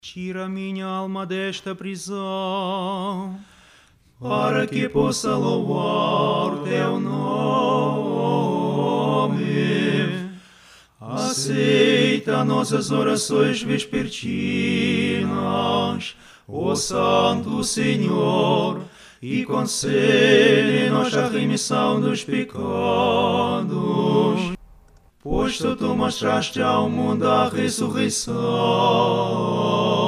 Tira minha alma desta prisão, para que possa louvar teu nome. Aceita nossas orações vespertinas, ó Santo Senhor, e concede-nos a remissão dos pecados, pois tu mostraste ao mundo a ressurreição.